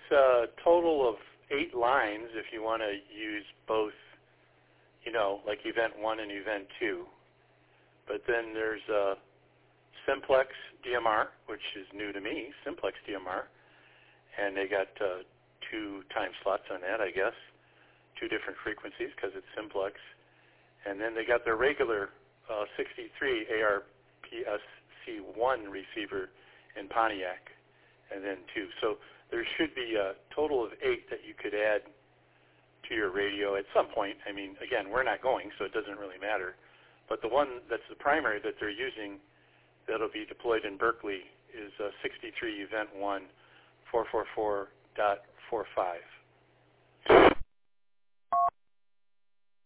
a total of 8 lines if you want to use both, like Event 1 and Event 2. But then there's Simplex DMR, which is new to me, Simplex DMR. And they got 2 time slots on that, I guess, 2 different frequencies because it's Simplex. And then they got their regular 63 ARPSC1 receiver in Pontiac, and then 2. So there should be a total of 8 that you could add to your radio at some point. I mean, again, we're not going, so it doesn't really matter. But the one that's the primary that they're using that'll be deployed in Berkeley is 63 Event 1 444.45.